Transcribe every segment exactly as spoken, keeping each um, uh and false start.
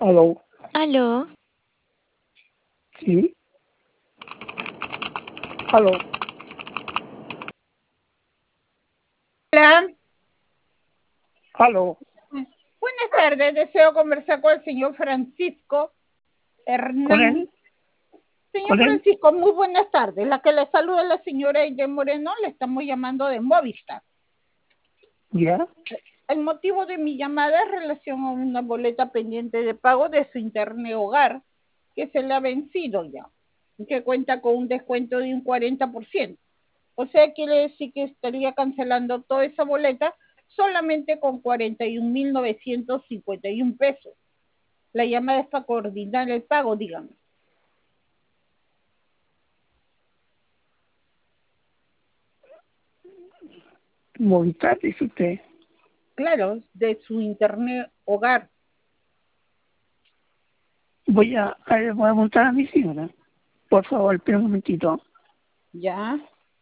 Aló, Aló, sí, aló, Hola, aló, buenas tardes. Deseo conversar con el señor Francisco con Hernán. él, Señor con él, Francisco, muy buenas tardes. La que le saluda es la señora Aide Moreno. Le estamos llamando de Movistar. ya, El motivo de mi llamada es relación a una boleta pendiente de pago de su internet hogar que se le ha vencido ya, que cuenta con un descuento de un cuarenta por ciento. O sea, quiere decir que estaría cancelando toda esa boleta solamente con cuarenta y un mil novecientos cincuenta y un pesos. La llamada es para coordinar el pago, dígame. Movistar, dice usted. Claro, de su internet hogar. Voy a, a, ver, voy a montar a mi señora. Por favor, espera un momentito. Ya.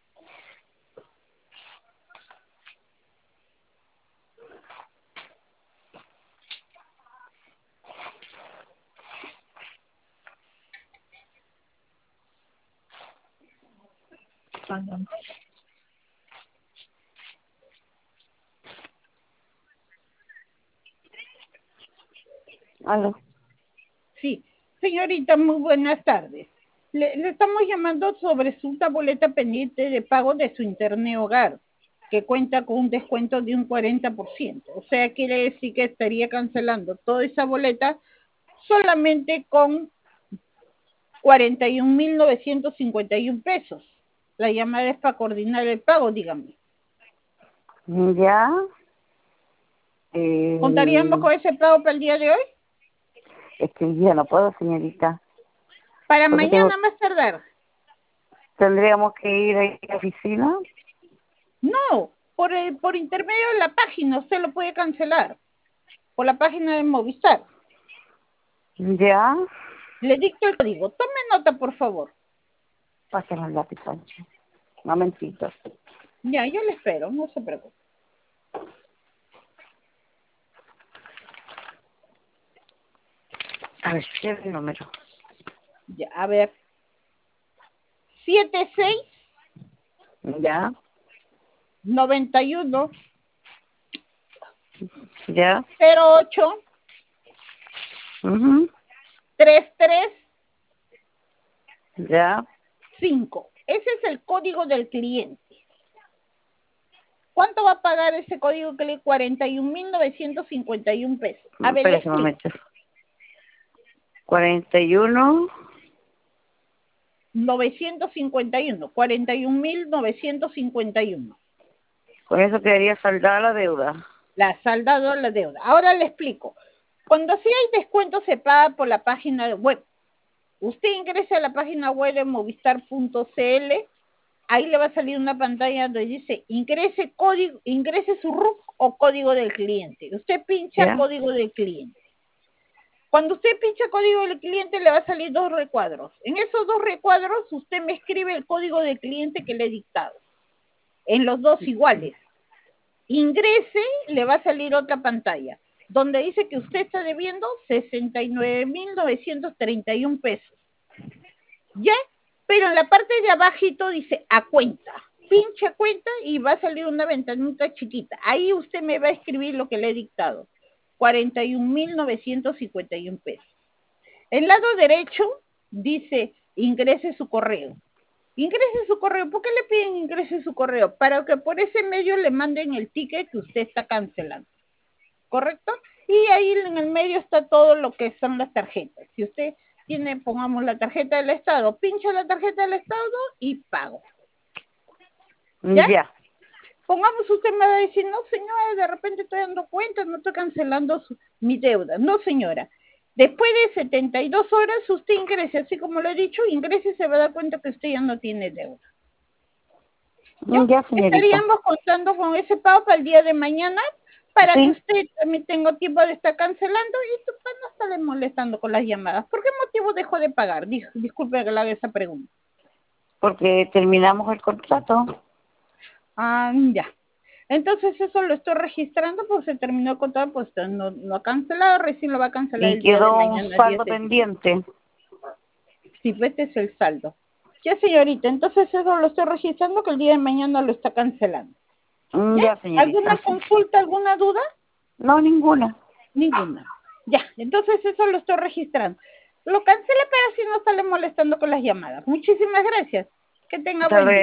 Aló, Sí. Señorita, muy buenas tardes. Le, le estamos llamando sobre su boleta pendiente de pago de su internet hogar, que cuenta con un descuento de un cuarenta por ciento. O sea, quiere decir que estaría cancelando toda esa boleta solamente con cuarenta y un mil novecientos cincuenta y un pesos. La llamada es para coordinar el pago, dígame. Ya. Eh, ¿Contaríamos con ese pago para el día de hoy? es que ya no puedo, señorita. Para Porque tengo, mañana más tardar. tendríamos que ir a la oficina. No, por, el, por intermedio de la página usted lo puede cancelar. Por la página de Movistar. Ya. Le dicto el código. Tome nota, por favor. Pásenme el lápiz, Sánchez. Un momentito. Ya, yo le espero, no se preocupe. A ver, ¿qué es el número? Ya, a ver. siete seis Ya. noventa y uno Ya. cero ocho Mhm. treinta y tres Ya. cinco. Ese es el código del cliente. ¿Cuánto va a pagar ese código que le cuarenta y un mil novecientos cincuenta y un pesos? A ver, le Espérese un explico. momento. cuarenta y uno. novecientos cincuenta y uno. cuarenta y un mil novecientos cincuenta y uno. Con eso quedaría saldada la deuda. La ha saldado la deuda. Ahora le explico. Cuando sí hay descuento se paga por la página web. Usted ingresa a la página web de movistar punto c l, ahí le va a salir una pantalla donde dice ingrese código, ingrese su R U C o código del cliente. Usted pincha Ya. código del cliente. Cuando usted pincha código del cliente le va a salir dos recuadros. En esos dos recuadros usted me escribe el código del cliente que le he dictado. En los dos iguales. Ingrese, le va a salir otra pantalla donde dice que usted está debiendo sesenta y nueve mil novecientos treinta y un pesos. ¿Ya? Pero en la parte de abajito dice a cuenta. Pincha cuenta y va a salir una ventanita chiquita. Ahí usted me va a escribir lo que le he dictado. cuarenta y un mil novecientos cincuenta y un pesos. El lado derecho dice ingrese su correo. Ingrese su correo. ¿Por qué le piden ingrese su correo? Para que por ese medio le manden el ticket que usted está cancelando. ¿Correcto? Y ahí en el medio está todo lo que son las tarjetas. Si usted tiene, pongamos la tarjeta del Estado, pincha la tarjeta del Estado y pago. ¿Ya? Ya. Pongamos, usted me va a decir, no señora, de repente estoy dando cuenta, no estoy cancelando su, mi deuda. No señora. Después de setenta y dos horas usted ingrese, así como lo he dicho, ingrese y se va a dar cuenta que usted ya no tiene deuda. ¿Ya? Ya, señorita. Estaríamos contando con ese pago para el día de mañana para Sí. que usted también tenga tiempo de estar cancelando y para no estarle molestando con las llamadas. ¿Por qué motivo dejó de pagar? Dis disculpe que le haga esa pregunta. Porque terminamos el contrato. Ah, ya. Entonces eso lo estoy registrando, pues se terminó el contador, pues no, no ha cancelado, recién lo va a cancelar Y el día de quedó un mañana. saldo diez de pendiente. Sí, pues este es el saldo. Ya, señorita, entonces eso lo estoy registrando, que el día de mañana lo está cancelando. Mm, ¿Ya? Ya, señorita. ¿Alguna consulta, alguna duda? No, ninguna. Ninguna. Ya, entonces eso lo estoy registrando. Lo cancela, pero si no sale molestando con las llamadas. Muchísimas gracias. Que tenga Hasta buen día. luego.